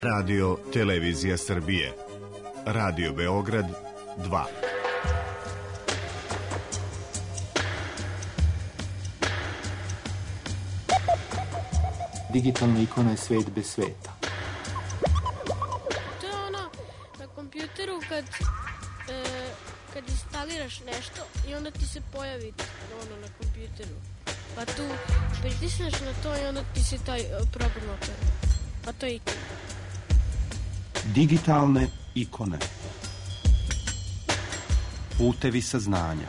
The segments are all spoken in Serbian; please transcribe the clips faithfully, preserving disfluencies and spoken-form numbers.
Radio Televizija Srbije. Radio Beograd dva. Digitalna ikona je svet bez sveta. To je ono na kompjuteru kad, e, kad instaliraš nešto i onda ti se pojavi ono na kompjuteru. Pa tu pritisneš na to i onda ti se taj program otvori. Pa to je ikona. Digitalne ikone. Putevi saznanja.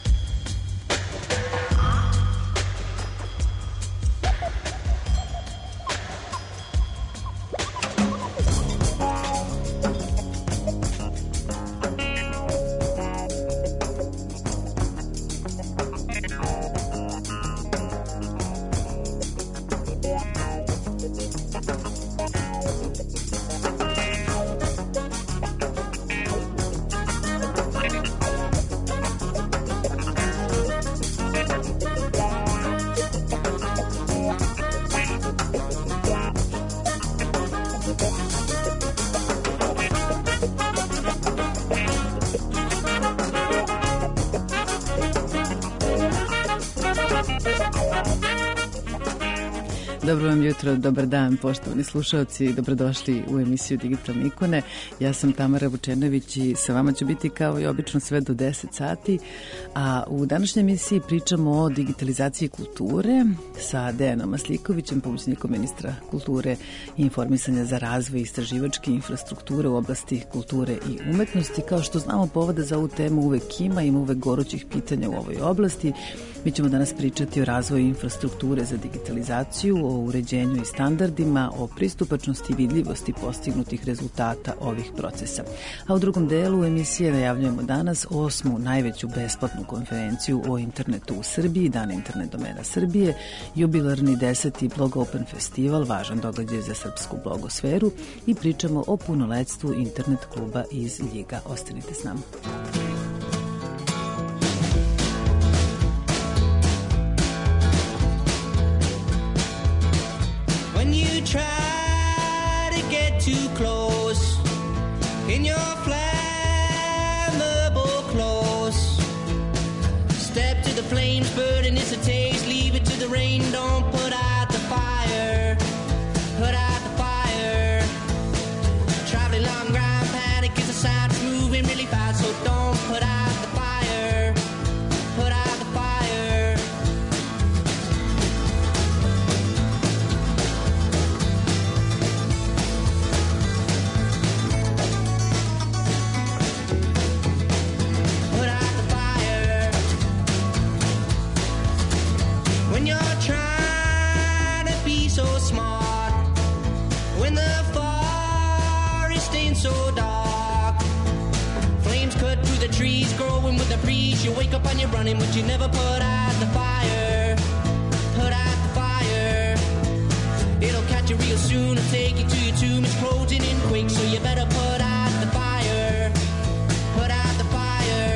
Dobro vam jutro, dobar dan, poštovani slušalci, dobrodošli u emisiju Digitalne ikone. Ja sam Tamara Vučenović i sa vama ću biti kao i obično sve do deset sati, a u današnjoj emisiji pričamo o digitalizaciji kulture sa Dejanom Maslikovićem, pomoćnikom ministra kulture i informisanja za razvoj istraživačke infrastrukture u oblasti kulture i umetnosti. Kao što znamo, povoda za ovu temu uvek ima, ima uvek gorućih pitanja u ovoj oblasti. Mi ćemo danas pričati o razvoju infrastrukture za digitalizaciju, o uređenju i standardima, o pristupačnosti i vidljivosti postignutih rezultata ovih procesa. A u drugom delu emisije najavljujemo danas osmu najveću besplatnu konferenciju o internetu u Srbiji, Dan internet domena Srbije, jubilarni deseti Blog Open festival, važan događaj za srpsku blogosferu, i pričamo o punoletstvu internet kluba iz Ljiga. Ostanite s nama. Try to get too close in your flammable clothes. Step to the flames, burning is a taste. Leave it to the rain, don't put out the fire. Put out the fire. Traveling long ground, panic is a sound. It's moving really fast, so don't put out the fire. Put out the fire. So dark, flames cut through the trees, growing with the breeze. You wake up and you're running, but you never put out the fire. Put out the fire. It'll catch you real soon and take you to your tomb. It's closing in quick, so you better put out the fire. Put out the fire.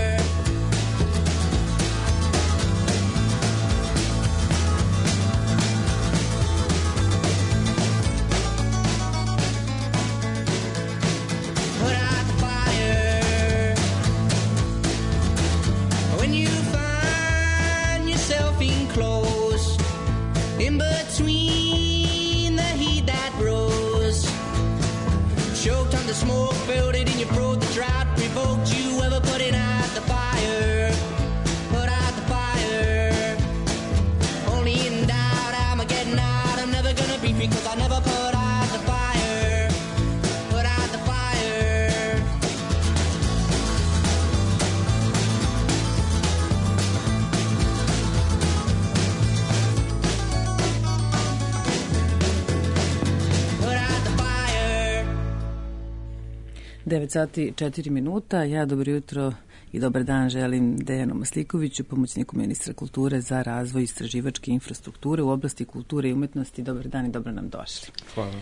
In between the heat that rose, choked on the smoke, felt it in your throat. The drought provoked you, ever putting out the fire. Put out the fire. Only in doubt, I'm a getting out. I'm never gonna be free, cause I never put out the fire. Put out the fire. devet sati četiri minuta. Ja dobro jutro i dobar dan želim Dejanu Maslikoviću, pomoćniku ministra kulture za razvoj istraživačke infrastrukture u oblasti kulture i umetnosti. Dobar dan i dobro nam došli. Hvala.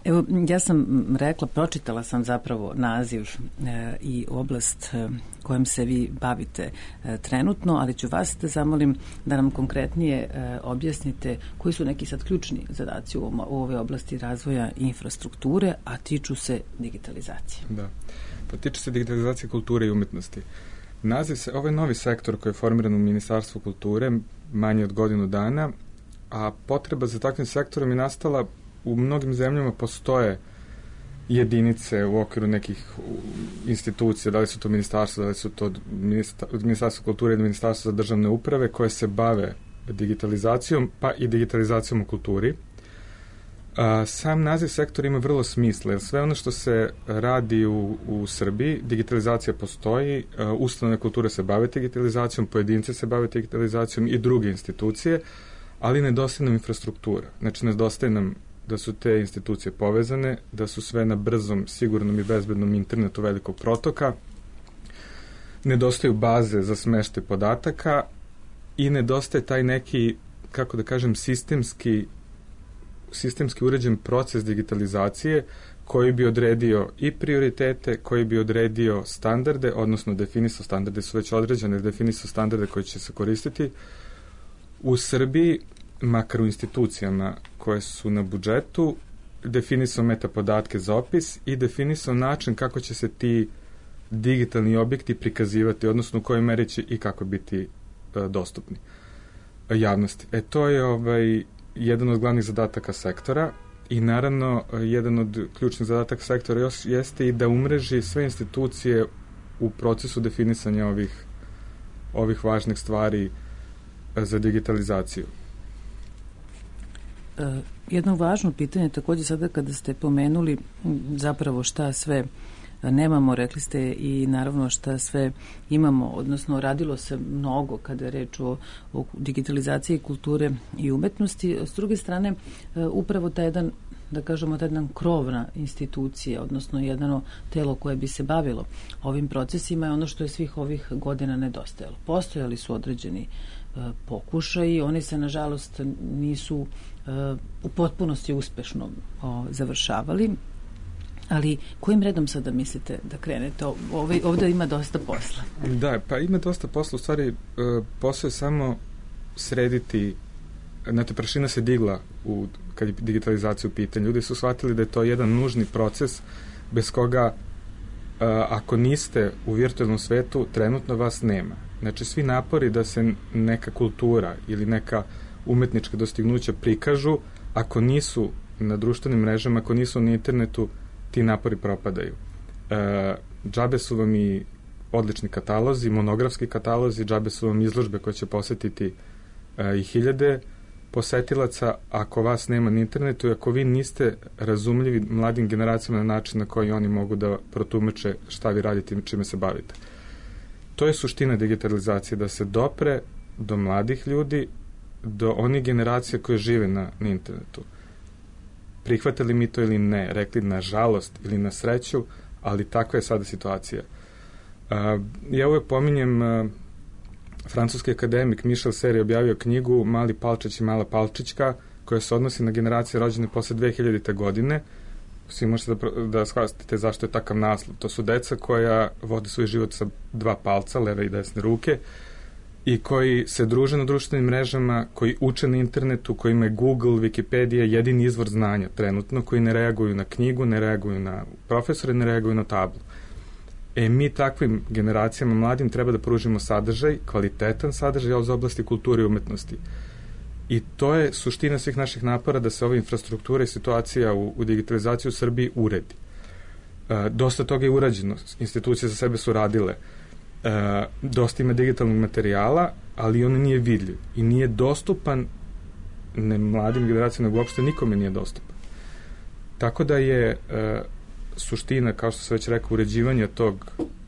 Evo, ja sam rekla, pročitala sam zapravo naziv e, i oblast e, kojom se vi bavite e, trenutno, ali ću vas da zamolim da nam konkretnije e, objasnite koji su neki sad ključni zadaci u, u ove oblasti razvoja infrastrukture, a tiču se digitalizacije. Da, pa tiče se digitalizacije kulture i umetnosti. Naziv se, ovo je novi sektor koji je formiran u Ministarstvu kulture, manje od godinu dana, a potreba za takvim sektorom je nastala. U mnogim zemljama postoje jedinice u okviru nekih institucija, da li su to ministarstvo, da li su to Ministarstvo kulture ili Ministarstvo za državne uprave, koje se bave digitalizacijom, pa i digitalizacijom u kulturi. A, sam naziv sektora ima vrlo smisla, jer sve ono što se radi u, u Srbiji, digitalizacija postoji, a, ustanove kulture se bave digitalizacijom, pojedinci se bave digitalizacijom i druge institucije, ali nedostaje nam infrastruktura. Znači, nedostaje nam da su te institucije povezane, da su sve na brzom, sigurnom i bezbednom internetu velikog protoka, nedostaju baze za smeštaj podataka i nedostaje taj neki, kako da kažem, sistemski, sistemski uređen proces digitalizacije koji bi odredio i prioritete, koji bi odredio standarde, odnosno definisao standarde, su već određene, definisao standarde koji će se koristiti. U Srbiji, makar u institucijama koje su na budžetu, definisao metapodatke za opis i definisao način kako će se ti digitalni objekti prikazivati, odnosno u kojoj meri će i kako biti e, dostupni e, javnosti. E to je ovaj, jedan od glavnih zadataka sektora i naravno e, jedan od ključnih zadataka sektora još jeste i da umreži sve institucije u procesu definisanja ovih, ovih važnih stvari e, za digitalizaciju. E, jedno važno pitanje takođe sada kada ste pomenuli zapravo šta sve nemamo, rekli ste i naravno šta sve imamo, odnosno radilo se mnogo kada je reč o, o digitalizaciji kulture i umetnosti. S druge strane, e, upravo taj jedan, da kažemo, ta jedna krovna institucija, odnosno jedno telo koje bi se bavilo ovim procesima je ono što je svih ovih godina nedostajalo. Postojali su određeni pokušaji, oni se nažalost nisu uh, u potpunosti uspešno o, završavali, ali kojim redom sada mislite da krenete? Ove, ovde ima dosta posla. Da, pa ima dosta posla, u stvari uh, posao je samo srediti, znate, prašina se digla u, kad je digitalizacija u pitanju. Ljudi su shvatili da je to jedan nužni proces bez koga Uh, ako niste u virtualnom svetu, trenutno vas nema. Znači, svi napori da se neka kultura ili neka umetnička dostignuća prikažu, ako nisu na društvenim mrežama, ako nisu na internetu, ti napori propadaju. Uh, džabe su vam i odlični katalozi, monografski katalozi, džabe su vam izložbe koje će posetiti uh, i hiljade posetilaca, ako vas nema na internetu i ako vi niste razumljivi mladim generacijama na način na koji oni mogu da protumače šta vi radite i čime se bavite. To je suština digitalizacije, da se dopre do mladih ljudi, do onih generacija koje žive na, na internetu. Prihvatili mi to ili ne, rekli na žalost ili na sreću, ali takva je sada situacija. Uh, ja uvek pominjem uh, francuski akademik Michel Serres je objavio knjigu Mali Palčić i Mala Palčićka, koja se odnosi na generacije rođene posle dve hiljadite. godine. Svi možete da, da shvatite zašto je takav naslov. To su deca koja vode svoj život sa dva palca, leve i desne ruke, i koji se druže na društvenim mrežama, koji uče na internetu, koji imaju Google, Wikipedia, jedini izvor znanja trenutno, koji ne reaguju na knjigu, ne reaguju na profesore, ne reaguju na tablu. E, mi takvim generacijama mladim treba da pružimo sadržaj, kvalitetan sadržaj iz oblasti kulture i umetnosti. I to je suština svih naših napora da se ova infrastruktura i situacija u, u digitalizaciji u Srbiji uredi. E, dosta toga je urađeno, institucije za sebe su radile. E, dosta ima digitalnog materijala, ali on nije vidljiv i nije dostupan ne mladim generacijama, nego uopšte nikome nije dostupan. Tako da je e, suština, kao što se već rekao, uređivanja tog,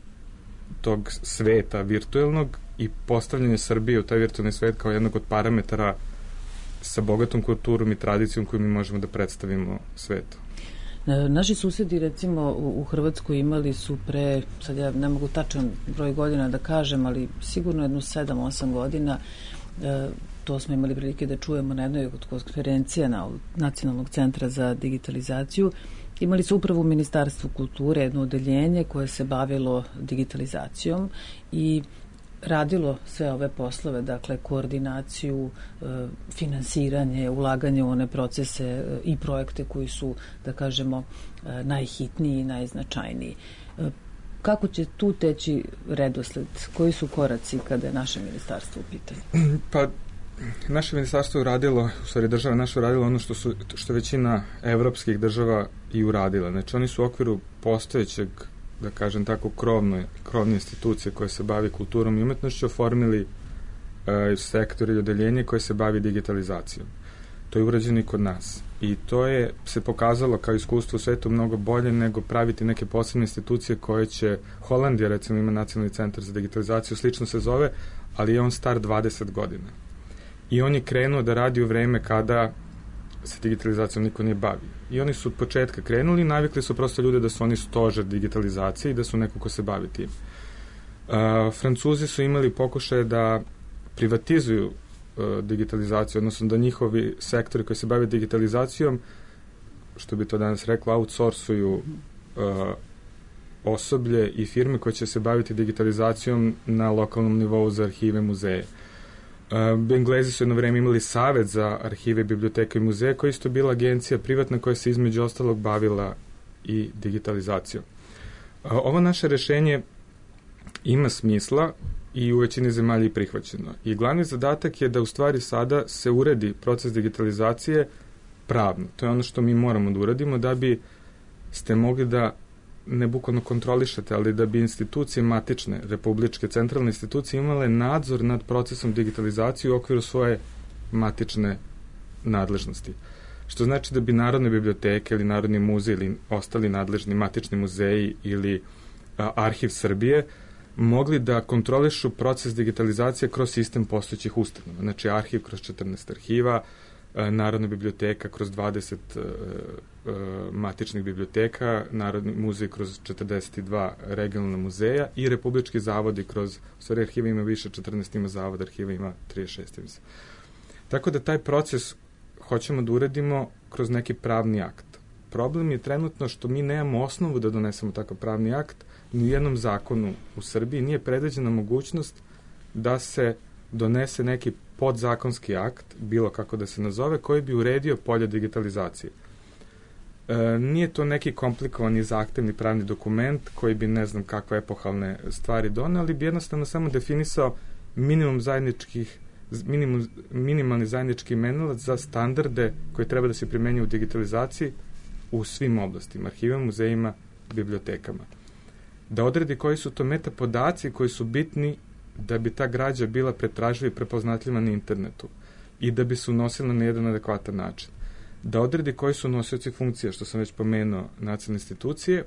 tog sveta virtuelnog i postavljanje Srbije u taj virtualni svet kao jednog od parametara sa bogatom kulturom i tradicijom koju mi možemo da predstavimo svetu. Naši susedi, recimo, u Hrvatskoj imali su pre, sad ja ne mogu tačan broj godina da kažem, ali sigurno jednu sedam osam godina, to smo imali prilike da čujemo na jednoj od konferencija na Nacionalnog centra za digitalizaciju. Imali su upravo u Ministarstvu kulture jedno odeljenje koje se bavilo digitalizacijom i radilo sve ove poslove, dakle koordinaciju, e, finansiranje, ulaganje u one procese e, i projekte koji su, da kažemo, e, najhitniji i najznačajniji. E, kako će tu teći redosled? Koji su koraci kada je naše ministarstvo u pitanju? Pa, naše ministarstvo je uradilo, u stvari država naša uradila ono što su, što većina evropskih država i uradila. Znači, oni su u okviru postojećeg, da kažem tako, krovne, krovne institucije koje se bavi kulturom i umetnošću, oformili e, sektor i odeljenje koje se bavi digitalizacijom. To je urađeno i kod nas. I to je se pokazalo kao iskustvo u svetu mnogo bolje nego praviti neke posebne institucije koje će, Holandija recimo ima Nacionalni centar za digitalizaciju, slično se zove, ali je on star dvadeset godina. I on je krenuo da radi u vreme kada se digitalizacijom niko nije bavio. I oni su od početka krenuli i navikli su prosto ljude da su oni stožer digitalizacije i da su neko ko se bavi tim. Uh, Francuzi su imali pokušaje da privatizuju uh, digitalizaciju, odnosno da njihovi sektori koji se bave digitalizacijom, što bi to danas reklo, outsourcuju uh, osoblje i firme koje će se baviti digitalizacijom na lokalnom nivou za arhive, muzeje. Uh, Englezi su jedno vreme imali savet za arhive, biblioteke i muzeje, koja isto bila agencija privatna koja se između ostalog bavila i digitalizacijom. Uh, ovo naše rešenje ima smisla i u većini zemalja i prihvaćeno. I glavni zadatak je da u stvari sada se uredi proces digitalizacije pravno. To je ono što mi moramo da uradimo da bi ste mogli da ne bukvalno kontrolišete, ali da bi institucije matične, republičke, centralne institucije imale nadzor nad procesom digitalizacije u okviru svoje matične nadležnosti. Što znači da bi Narodne biblioteke ili Narodni muzej ili ostali nadležni matični muzeji ili a, Arhiv Srbije mogli da kontrolišu proces digitalizacije kroz sistem postojećih ustanova. Znači, arhiv kroz četrnaest arhiva, Narodna biblioteka kroz dvadeset uh, uh, matičnih biblioteka, Narodni muzej kroz četrdeset dva regionalna muzeja i republički zavodi kroz, u stvari arhiva ima više, četrnaest ima zavod, arhiva ima trideset šest. Tako da taj proces hoćemo da uredimo kroz neki pravni akt. Problem je trenutno što mi nemamo osnovu da donesemo takav pravni akt, ni u jednom zakonu u Srbiji nije predviđena mogućnost da se donese neki podzakonski akt, bilo kako da se nazove, koji bi uredio polje digitalizacije. E, nije to neki komplikovani zahtevni pravni dokument koji bi ne znam kakve epohalne stvari doneo, ali bi jednostavno samo definisao minimum zajedničkih minimum, minimalni zajednički imenilac za standarde koji treba da se primenjuju u digitalizaciji u svim oblastima, arhivima, muzejima, bibliotekama. Da odredi koji su to metapodaci koji su bitni da bi ta građa bila pretraživa i prepoznatljiva na internetu i da bi se unosila na jedan adekvatan način. Da odredi koji su nosioci funkcija, što sam već pomenuo, nacionalne institucije,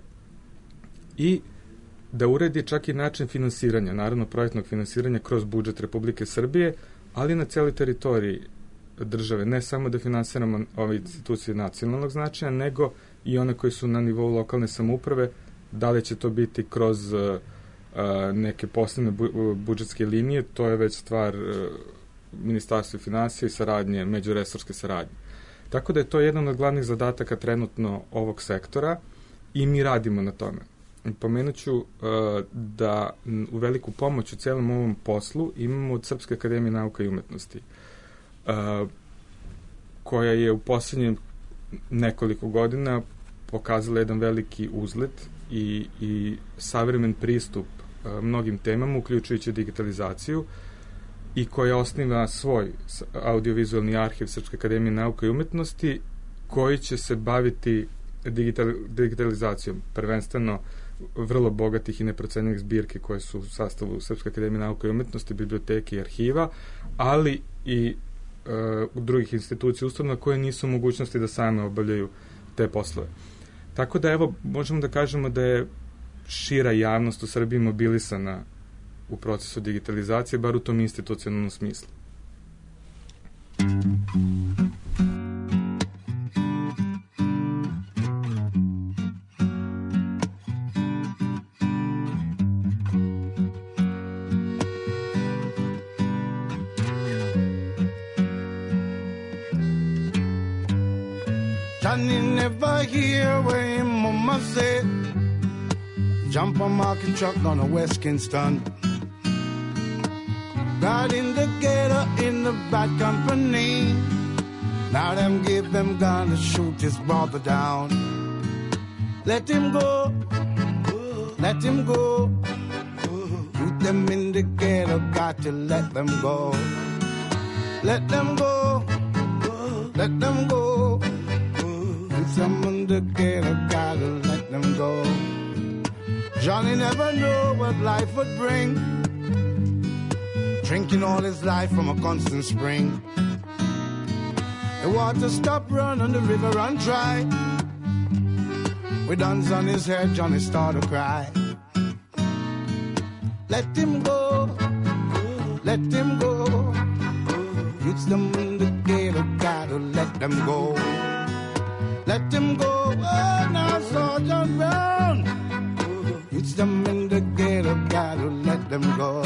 i da uredi čak i način finansiranja, naravno projektnog finansiranja kroz budžet Republike Srbije, ali na cijeloj teritoriji države, ne samo da finansiramo ove institucije nacionalnog značaja, nego i one koji su na nivou lokalne samouprave, da li će to biti kroz uh, neke posebne bu, budžetske linije, to je već stvar uh, Ministarstva finansija i saradnje, međuresorske saradnje. Tako da je to jedan od glavnih zadataka trenutno ovog sektora i mi radimo na tome. Pomenuću uh, da u veliku pomoć u celom ovom poslu imamo od Srpske akademije nauka i umetnosti, uh, koja je u poslednjim nekoliko godina pokazala jedan veliki uzlet i, i savremen pristup uh, mnogim temama, uključujući digitalizaciju, i koja osniva svoj audiovizualni arhiv Srpske akademije nauka i umetnosti, koji će se baviti digital, digitalizacijom, prvenstveno vrlo bogatih i neprocenjenih zbirki koje su u sastavu Srpske akademije nauka i umetnosti, biblioteke i arhiva, ali i uh, drugih institucija ustanova koje nisu u mogućnosti da same obavljaju te poslove. Tako da, evo, možemo da kažemo da je šira javnost u Srbiji mobilisana u procesu digitalizacije, bar u tom institucionalnom smislu. Johnny never hear what him mama say. Jump a market truck on a West Kingston. Got in the ghetto in the bad company. Now them give them gun to shoot his brother down. Let him go, let him go. Put them in the ghetto, got to let them go. Let them go, let them go. Put them in the ghetto, got to let them go. Johnny never knew what life would bring. Drinking all his life from a constant spring. The water stopped run on the river run dry. With guns on his head, Johnny started to cry. Let him go, let him go. It's them in the ghetto, gotta let them go. Let him go, oh now Sergeant Brown. It's them in the ghetto, gotta let them go.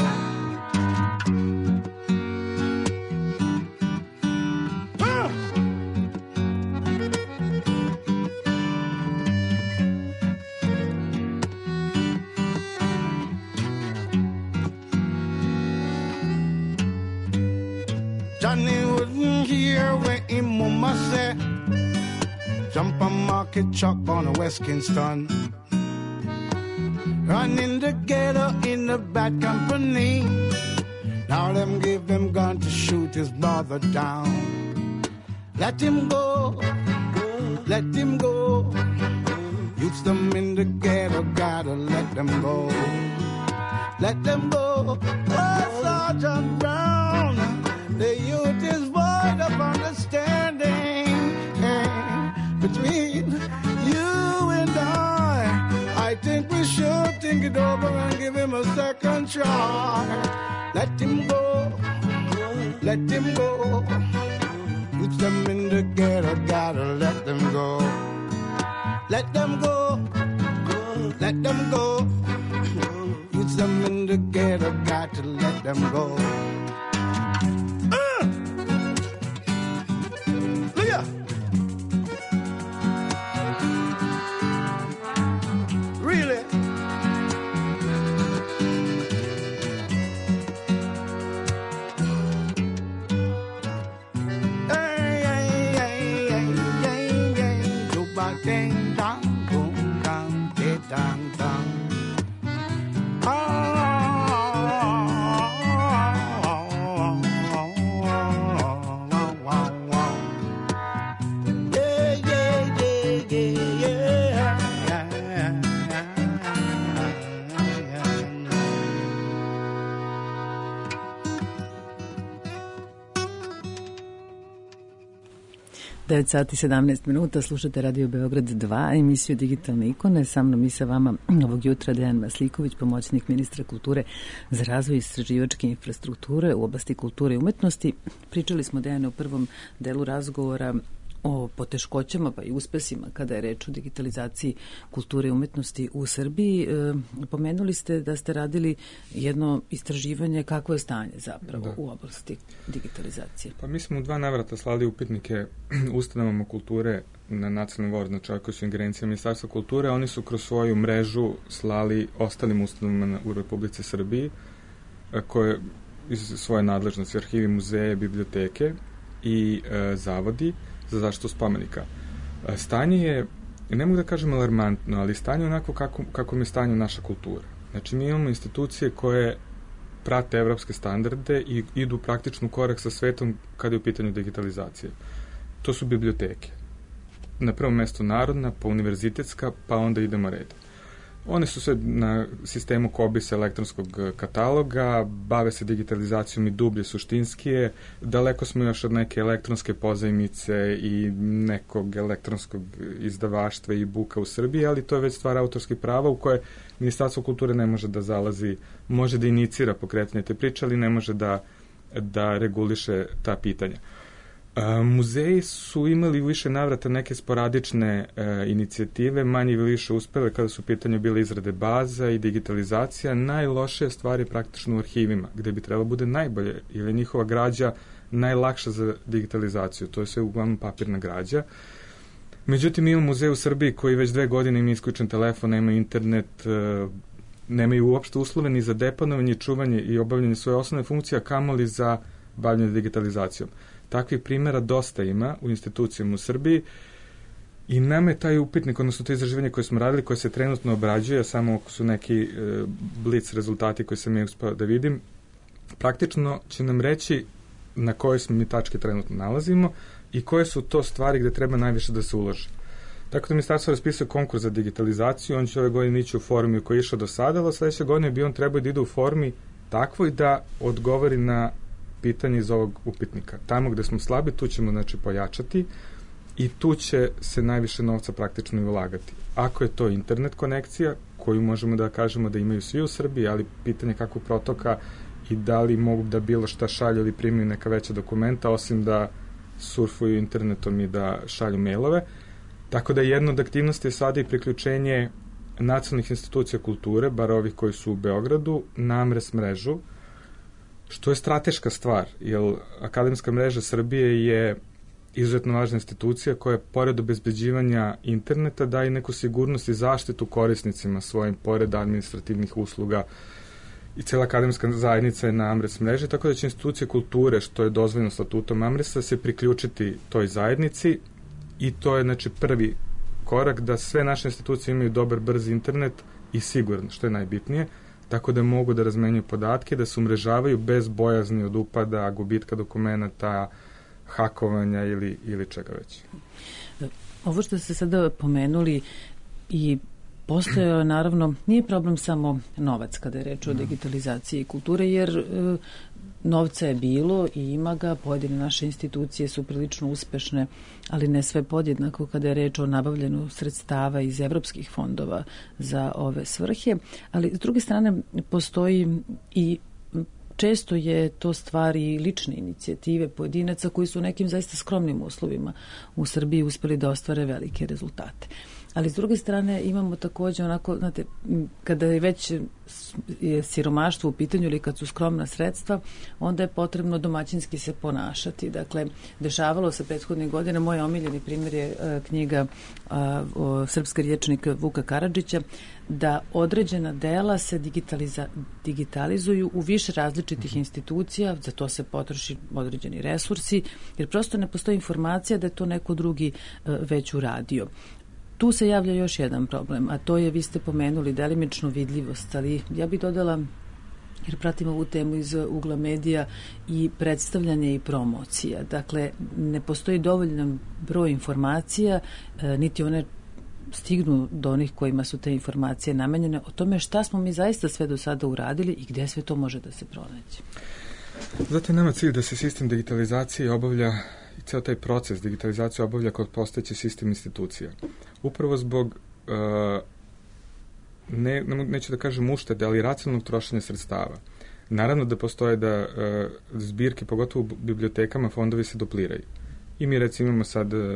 Johnny wouldn't hear what him mama said. Jump a market truck on a West Kingston. Run in the ghetto in the bad company. Now them give him gun to shoot his brother down. Let him go, let him go. Youths them in the ghetto, gotta let them go. Let them go, oh Sergeant Brown. The youth is void of understanding between you and I. I think we should think it over and give him a second try. Let him go, let him go. Put them in the ghetto, gotta let them go. Let them go, let them go. Put them in the ghetto, got to let them go. devet sati sedamnaest minuta, slušate Radio Beograd dva, emisiju Digitalne ikone. Sa mnom i sa vama ovog jutra Dejan Masliković, pomoćnik ministra kulture za razvoj istraživačke infrastrukture u oblasti kulture i umetnosti. Pričali smo, Dejane, u prvom delu razgovora o poteškoćama pa i uspesima kada je reč o digitalizaciji kulture i umetnosti u Srbiji. E, pomenuli ste da ste radili jedno istraživanje kakvo je stanje zapravo da. u oblasti digitalizacije. Pa mi smo u dva navrata slali upitnike ustanovama kulture na nacionalnom nivou, znači koji su ingerencije Ministarstva kulture. Oni su kroz svoju mrežu slali ostalim ustanovama u Republici Srbiji koje iz svoje nadležnosti, arhivi, muzeje, biblioteke i e, zavodi za zaštitu spomenika. Stanje je, ne mogu da kažem alarmantno, ali stanje je onako kako, kako je stanje naša kultura. Znači, mi imamo institucije koje prate evropske standarde i idu praktično u korak sa svetom kada je u pitanju digitalizacije. To su biblioteke. Na prvom mestu narodna, pa univerzitetska, pa onda idemo redom. One su sve na sistemu Kobisa elektronskog kataloga, bave se digitalizacijom i dublje suštinskije. Daleko smo još od neke elektronske pozajmice i nekog elektronskog izdavaštva i buka u Srbiji, ali to je već stvar autorskih prava u koje Ministarstvo kulture ne može da zalazi, može da inicira pokretanje te priče, ali ne može da, da reguliše ta pitanja. Uh, muzeji su imali više navrata neke sporadične uh, inicijative, manje ili više uspele kada su u pitanju bile izrade baza i digitalizacija. Najlošije stvari praktično u arhivima, gde bi trebalo bude najbolje, jer je njihova građa najlakša za digitalizaciju. To je sve uglavnom papirna građa. Međutim, imamo muzej u Srbiji koji već dve godine ima isključen telefon, nema internet, nemaju uopšte uslove ni za deponovanje, čuvanje i obavljanje svoje osnovne funkcije, a kamoli za bavljanje digitalizacijom. Takvih primjera dosta ima u institucijama u Srbiji i nama je taj upitnik, odnosno to izraživanje koje smo radili, koje se trenutno obrađuje, samo su neki e, blic rezultati koje sam ja uspio da vidim, praktično će nam reći na kojoj smo mi tačke trenutno nalazimo i koje su to stvari gde treba najviše da se uloži. Tako da ministarstvo raspisuje konkurs za digitalizaciju, on će ove godine ići u formi u kojoj je išao do sada, ali sledeće godine bi on trebao da ide u formi takvoj da odgovori na pitanje iz ovog upitnika. Tamo gde smo slabi, tu ćemo znači pojačati i tu će se najviše novca praktično i ulagati. Ako je to internet konekcija, koju možemo da kažemo da imaju svi u Srbiji, ali pitanje kakvog protoka i da li mogu da bilo šta šalju ili primaju neka veća dokumenta, osim da surfuju internetom i da šalju mailove. Tako da jedna od aktivnosti je sada i priključenje nacionalnih institucija kulture, bar ovih koji su u Beogradu, na AMRES mrežu, što je strateška stvar, jer Akademska mreža Srbije je izuzetno važna institucija koja, pored obezbeđivanja interneta, daje neku sigurnost i zaštitu korisnicima svojim, pored administrativnih usluga, i cijela akademska zajednica je na AMRES mreži, tako da će institucije kulture, što je dozvoljeno statutom AMRES-a, se priključiti toj zajednici i to je znači prvi korak da sve naše institucije imaju dobar, brz internet i siguran, što je najbitnije, tako da mogu da razmenjuju podatke, da se umrežavaju bez bojazni od upada, gubitka dokumenta, hakovanja ili, ili čega već. Ovo što ste sada pomenuli i postoje, naravno, nije problem samo novac kada je reč o digitalizaciji kulture, jer e, novca je bilo i ima ga, pojedine naše institucije su prilično uspešne, ali ne sve podjednako kada je reč o nabavljanju sredstava iz evropskih fondova za ove svrhe, ali s druge strane postoji i često je to stvari lične inicijative pojedinaca koji su u nekim zaista skromnim uslovima u Srbiji uspeli da ostvare velike rezultate. Ali s druge strane imamo takođe onako, znate, kada je već je siromaštvo u pitanju ili kad su skromna sredstva, onda je potrebno domaćinski se ponašati. Dakle, dešavalo se prethodnih godina, moj omiljeni primjer je a, knjiga a, o, srpski rječnik Vuka Karadžića, da određena dela se digitaliza, digitalizuju u više različitih institucija, za to se potroši određeni resursi, jer prosto ne postoji informacija da je to neko drugi a, već uradio. Tu se javlja još jedan problem, a to je, vi ste pomenuli, delimičnu vidljivost, ali ja bih dodala, jer pratim ovu temu iz ugla medija, i predstavljanje i promocija. Dakle, ne postoji dovoljan broj informacija, niti one stignu do onih kojima su te informacije namenjene, o tome šta smo mi zaista sve do sada uradili i gde sve to može da se pronaći. Zato je nama cilj da se sistem digitalizacije obavlja i ceo taj proces digitalizacije obavlja kod postojeći sistem institucija. Upravo zbog, uh, ne, neću da kažem uštede, ali racionalnog trošenja sredstava. Naravno da postoje da uh, zbirke, pogotovo u bibliotekama, fondovi se dupliraju. I mi recimo imamo sad, uh,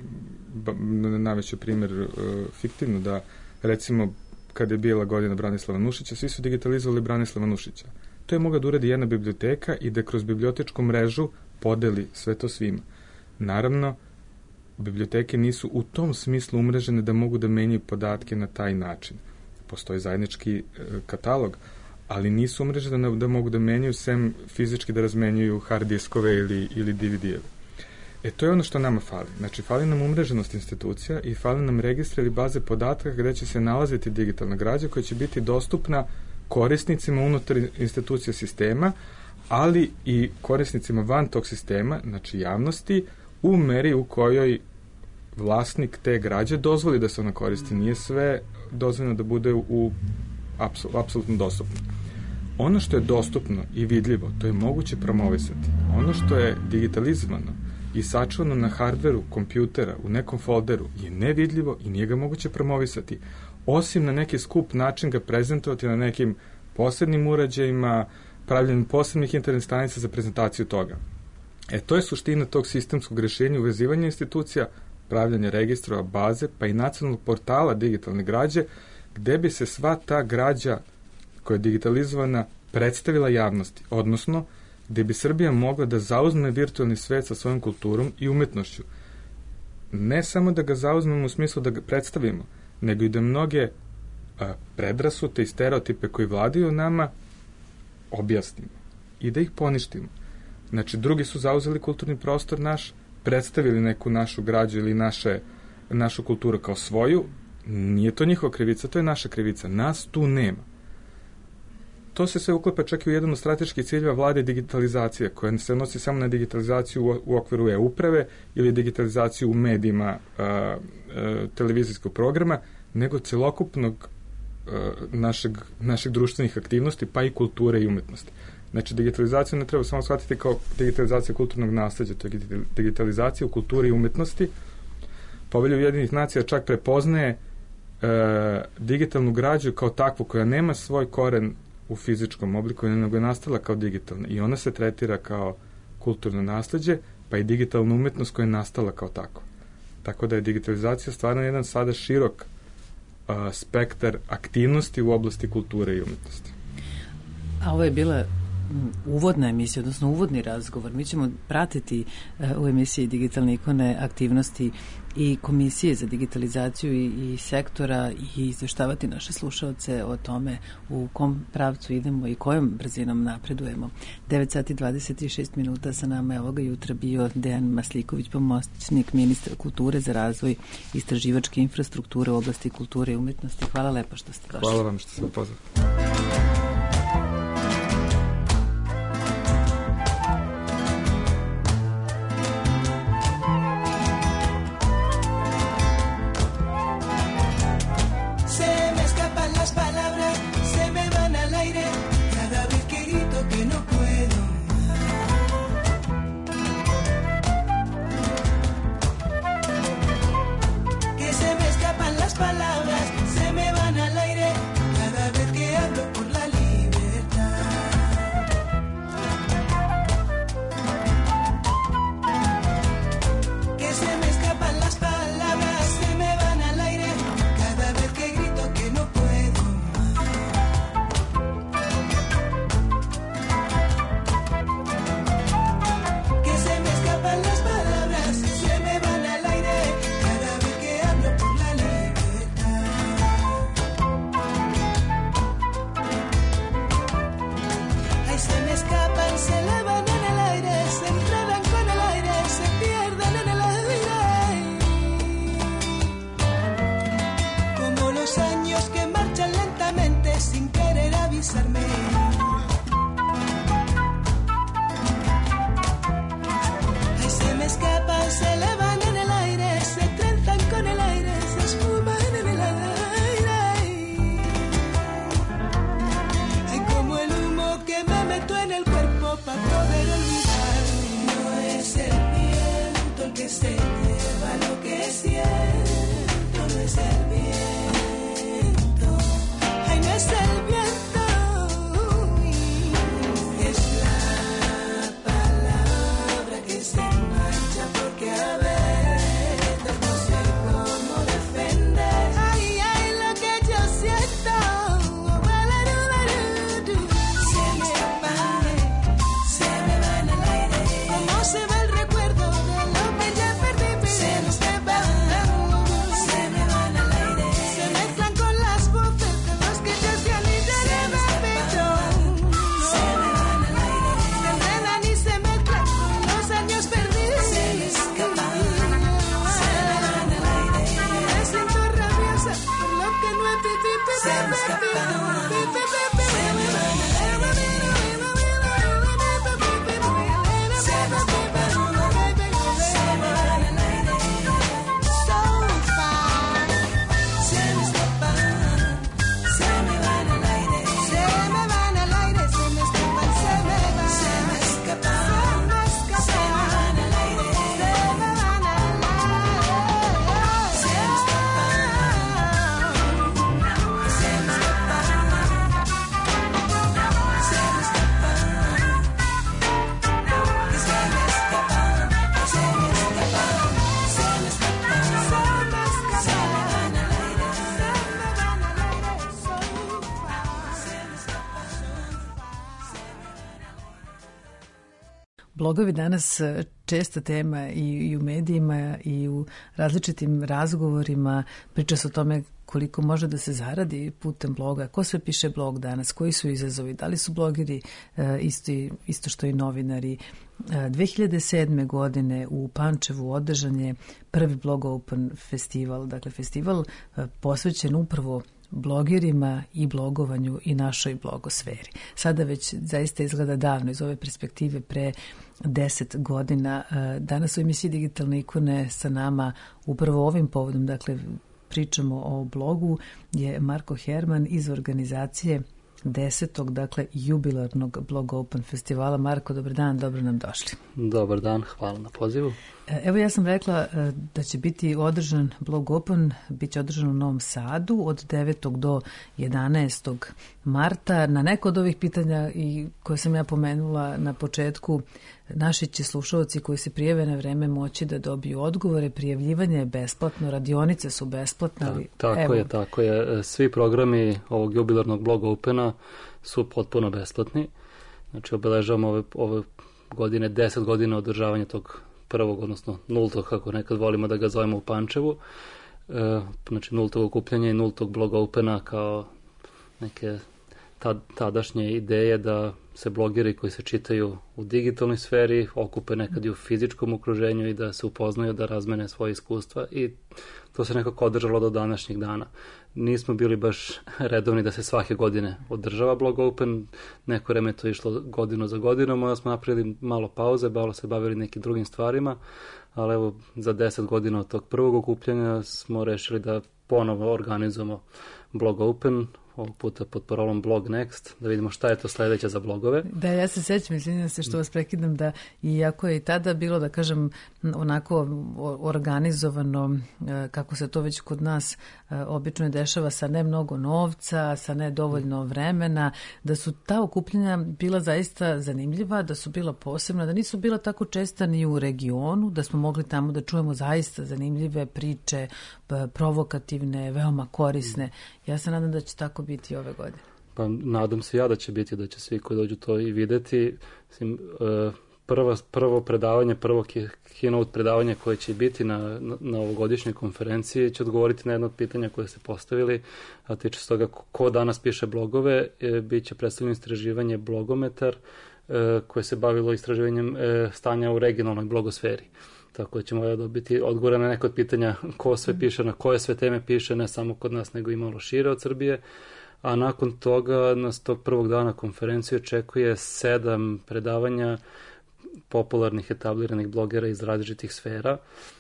naveću primjer uh, fiktivno, da recimo kada je bila godina Branislava Nušića, svi su digitalizovali Branislava Nušića. To je mogla da uradi jedna biblioteka i da kroz bibliotečku mrežu podeli sve to svima. Naravno, biblioteke nisu u tom smislu umrežene da mogu da menjaju podatke na taj način. Postoji zajednički e, katalog, ali nisu umrežene da mogu da menjaju, sem fizički da razmenjuju hard diskove ili, ili D V D-eve. E, to je ono što nama fali. Znači, fali nam umreženost institucija i fali nam registre ili baze podataka gde će se nalaziti digitalna građa koja će biti dostupna korisnicima unutar institucija sistema, ali i korisnicima van tog sistema, znači javnosti, u meri u kojoj vlasnik te građe dozvoli da se ona koristi. Nije sve dozvoljeno da bude u apsol, apsolutno dostupno. Ono što je dostupno i vidljivo, to je moguće promovisati. Ono što je digitalizovano i sačuvano na hardveru kompjutera u nekom folderu je nevidljivo i nije ga moguće promovisati. Osim na neki skup način ga prezentovati na nekim posebnim uređajima, pravljenjem posebnih internet stranica za prezentaciju toga. E, to je suština tog sistemskog rešenja, uvezivanja institucija, pravljanje registrova, baze, pa i nacionalnog portala digitalne građe, gde bi se sva ta građa koja je digitalizovana predstavila javnosti, odnosno gde bi Srbija mogla da zauzme virtualni svet sa svojom kulturom i umetnošću. ne samo da ga zauzmemo u smislu da ga predstavimo, nego i da mnoge a, predrasute i stereotipe koji vladaju nama objasnimo i da ih poništimo. Znači, drugi su zauzeli kulturni prostor naš, predstavili neku našu građu ili naše, našu kulturu kao svoju, nije to njihova krivica, to je naša krivica. Nas tu nema. To se sve uklepa čak i u jedan od strateških ciljeva vlade digitalizacije, koja se odnosi samo na digitalizaciju u, u okviru e-uprave ili digitalizaciju u medijima a, a, televizijskog programa, nego celokupnog a, našeg, našeg društvenih aktivnosti, pa i kulture i umetnosti. Znači, digitalizaciju ne treba samo shvatiti kao digitalizacija kulturnog nasleđa, to je digitalizacija u kulturi i umetnosti. Povelja Ujedinjenih nacija čak prepoznaje e, digitalnu građu kao takvu koja nema svoj koren u fizičkom obliku, nego je nastala kao digitalna. I ona se tretira kao kulturno nasleđe, pa i digitalna umetnost koja je nastala kao tako. Tako da je digitalizacija stvarno jedan sada širok a, spektar aktivnosti u oblasti kulture i umetnosti. A ovo je bila uvodna emisija, odnosno uvodni razgovor. Mi ćemo pratiti uh, u emisiji Digitalne ikone aktivnosti i Komisije za digitalizaciju i, i sektora i izveštavati naše slušaoce o tome u kom pravcu idemo i kojom brzinom napredujemo. devet sati dvadeset šest minuta sa nama je ovoga jutra bio Dejan Masliković, pomoćnik ministra kulture za razvoj istraživačke infrastrukture u oblasti kulture i umetnosti. Hvala lepo što ste došli. Hvala vam što ste pozvali. Blogovi danas česta tema i, i u medijima i u različitim razgovorima. Priča se o tome koliko može da se zaradi putem bloga. Ko sve piše blog danas? Koji su izazovi? Da li su blogeri e, isto, isto što i novinari? E, dve hiljade sedme. godine u Pančevu održan je prvi Blog Open festival. Dakle, festival e, posvećen upravo blogerima i blogovanju i našoj blogosferi. Sada već zaista izgleda davno iz ove perspektive pre deset godina. Danas u emisiji Digitalne ikone sa nama upravo ovim povodom, dakle pričamo o blogu, je Marko Herman iz organizacije desetog, dakle jubilarnog Blog Open festivala. Marko, dobar dan, dobro nam došli. Dobar dan, hvala na pozivu. Evo, ja sam rekla da će biti održan Blog Open, bit će održan u Novom Sadu od devetog do jedanaestog marta. Na neko od ovih pitanja i koje sam ja pomenula na početku, naši će slušalci koji se prijave na vreme moći da dobiju odgovore. Prijavljivanje je besplatno, radionice su besplatne. Da, tako evo. je, tako je. Svi programi ovog jubilarnog Blog Opena su potpuno besplatni. Znači, obeležavamo ove, ove godine, deset godina održavanja tog prvog, odnosno nultog, kako nekad volimo da ga zovemo, u Pančevu. E, znači, nultog okupljanja i nultog Blog Opena kao neke tad, tadašnje ideje da se blogeri koji se čitaju u digitalnoj sferi okupe nekad i u fizičkom okruženju i da se upoznaju, da razmene svoje iskustva, i to se nekako održalo do današnjeg dana. Nismo bili baš redovni da se svake godine održava Blog Open, neko vreme to išlo godinu za godinom, onda smo napravili malo pauze, malo se bavili nekim drugim stvarima, ali evo za deset godina od tog prvog okupljanja smo rešili da ponovo organizujemo Blog Open, ovog puta pod parolom Blog Next, da vidimo šta je to sledeće za blogove. Da, ja se sećam, izvinjam se što vas prekidam, da iako je i tada bilo, da kažem, onako organizovano, kako se to već kod nas obično je dešava, sa ne mnogo novca, sa ne dovoljno vremena, da su ta okupljanja bila zaista zanimljiva, da su bila posebna, da nisu bila tako česta ni u regionu, da smo mogli tamo da čujemo zaista zanimljive priče, provokativne, veoma korisne. Ja se nadam da će tako biti ove godine. Pa nadam se ja da će biti, da će svi koji dođu to i videti. Mislim, prvo, prvo predavanje, prvo keynote predavanje koje će biti na, na, na ovogodišnjoj konferenciji će odgovoriti na jedno od pitanja koje ste postavili, a tiče se toga ko danas piše blogove. E, biće predstavljeno istraživanje Blogometar e, koje se bavilo istraživanjem e, stanja u regionalnoj blogosferi. Tako da ćemo dobiti odgovore na neko od pitanja ko sve piše, na koje sve teme piše, ne samo kod nas, nego i malo šire od Srbije. A nakon toga, nas tog prvog dana konferencije očekuje sedam predavanja popularnih etabliranih blogera iz različitih sfera.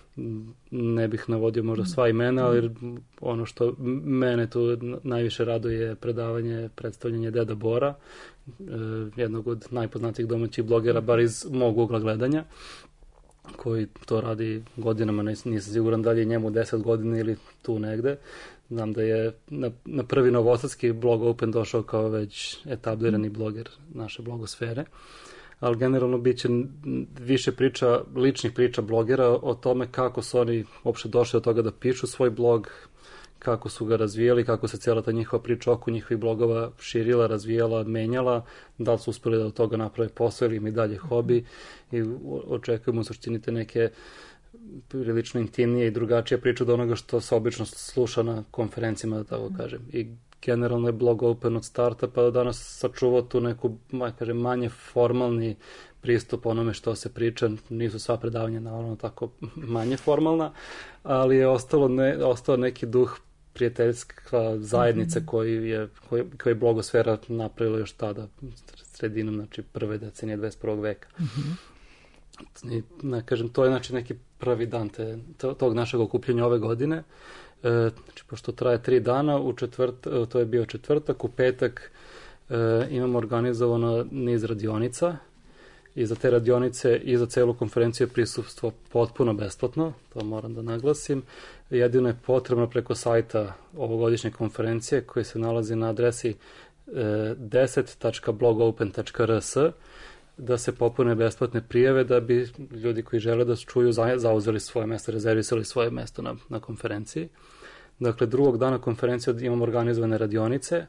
Ne bih navodio možda sva imena, ali ono što mene tu najviše raduje je predavanje, predstavljanje Deda Bora, jednog od najpoznatijih domaćih blogera, bar iz mog ugla gledanja, koji to radi godinama, nisam siguran da li je njemu deset godina ili tu negde. Znam da je na, na prvi novosadski Blog Open došao kao već etablirani bloger naše blogosfere, ali generalno bit će više priča, ličnih priča blogera o tome kako su oni uopšte došli do toga da pišu svoj blog, kako su ga razvijali, kako se cijela ta njihova priča oko njihovih blogova širila, razvijala, menjala, da li su uspeli da od toga naprave posao ili im i dalje hobi, i očekujemo u suštini te neke prilično intimnije i drugačije priče od onoga što se obično sluša na konferencijama, da tako kažem. I generalno je Blog Open od starta pa do danas sačuvao tu neku, kažem, manje formalni pristup onome što se priča. Nisu sva predavanja naravno tako manje formalna, ali je ostalo, ne, ostao neki duh prijateljska zajednica koji je, koji, koji je blogosfera napravila još tada, sredinom, znači prve decenije dvadeset prvog veka. Mm-hmm. I, ne kažem, to je znači neki prvi dan te, tog našeg okupljanja ove godine. E, znači, pošto traje tri dana, u četvrt, to je bio četvrtak, u petak e, imamo organizovano niz radionica, i za te radionice i za celu konferenciju je prisustvo potpuno besplatno, to moram da naglasim. Jedino je potrebno preko sajta ovogodišnje konferencije koji se nalazi na adresi e, deset tačka blogopen tačka r s da se popune besplatne prijave da bi ljudi koji žele da čuju zauzeli svoje mesto, rezervisali svoje mesto na, na konferenciji. Dakle, drugog dana konferencije imamo organizovane radionice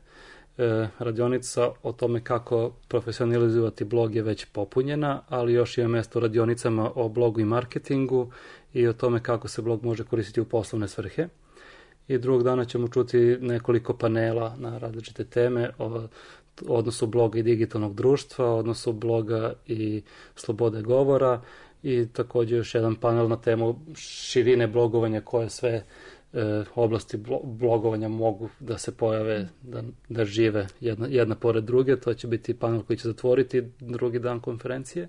E, radionica o tome kako profesionalizovati blog je već popunjena, ali još ima mjesto u radionicama o blogu i marketingu i o tome kako se blog može koristiti u poslovne svrhe. I drugog dana ćemo čuti nekoliko panela na različite teme o odnosu bloga i digitalnog društva, odnosu bloga i slobode govora i također još jedan panel na temu širine blogovanja, koje sve e, oblasti blogovanja mogu da se pojave, da, da žive jedna, jedna pored druge. To će biti panel koji će zatvoriti drugi dan konferencije.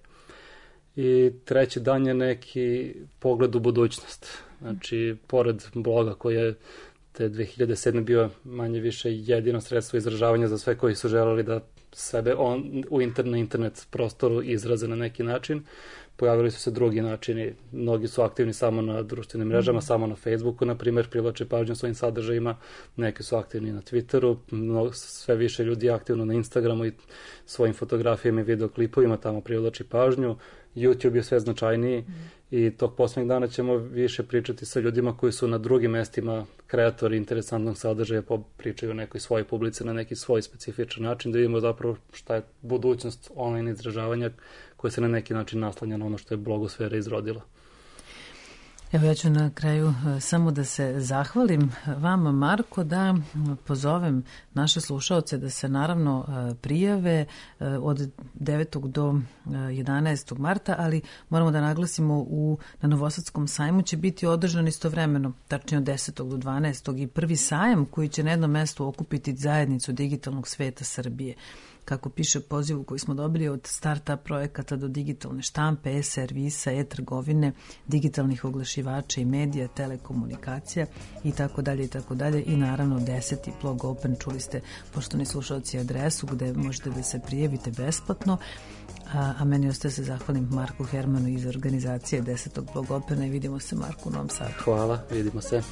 I treći dan je neki pogled u budućnost. Znači, pored bloga koji je te dve hiljade sedme bio manje više jedino sredstvo izražavanja za sve koji su želeli da sebe on, u internet, internet prostoru izraze na neki način. Pojavili su se drugi načini. Mnogi su aktivni samo na društvenim mrežama, mm. samo na Facebooku, na primjer, privlače pažnju svojim sadržajima. Neki su aktivni na Twitteru, mnogo, sve više ljudi je aktivno na Instagramu i svojim fotografijama i videoklipovima tamo privlači pažnju. YouTube je sve značajniji mm. i tog posljednjeg dana ćemo više pričati sa ljudima koji su na drugim mestima kreatori interesantnog sadržaja, pričaju o nekoj svojoj publici na neki svoj specifičan način, da vidimo zapravo šta je budućnost online izražavanja koje se na neki način naslanja na ono što je blogosfera izrodila. Evo, ja ću na kraju samo da se zahvalim vama, Marko, da pozovem naše slušaoce da se naravno prijave od devetog do jedanaestog marta, ali moramo da naglasimo u, na Novosadskom sajmu će biti održan istovremeno, tačnije od desetog do dvanaestog i prvi sajam koji će na jednom mestu okupiti zajednicu digitalnog sveta Srbije. Kako piše u pozivu koji smo dobili, od start-up projekata do digitalne štampe, e-servisa, e-trgovine, digitalnih oglašivača i medija, telekomunikacija i tako dalje i tako dalje. I naravno deseti blog open, čuli ste, poštovani slušalci, adresu gde možete da se prijavite besplatno. A, a meni ostaje se zahvalim Marku Hermanu iz organizacije desetog blog opena i vidimo se, Marku, u Novom Sadu. Hvala, vidimo se.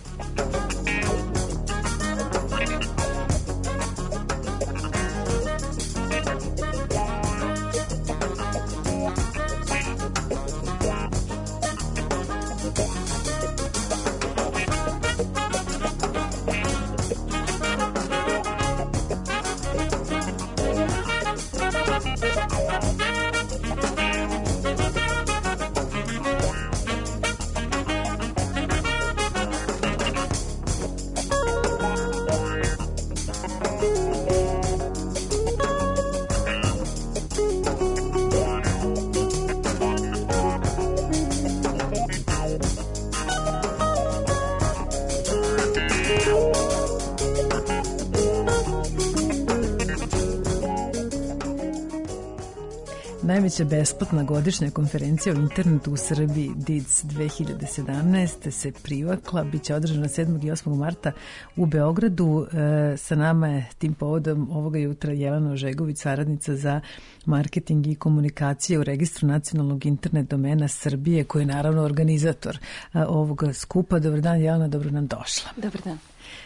Najveća besplatna godišnja konferencija o internetu u Srbiji D I D S dve hiljade sedamnaeste se privakla, bit će održana sedmog i osmog marta u Beogradu. E, sa nama je tim povodom ovoga jutra Jelena Ožegović, saradnica za marketing i komunikacije u Registru nacionalnog internet domena Srbije, koji je naravno organizator a, ovoga skupa. Dobar dan, Jelena, dobro nam došla. Dobar dan.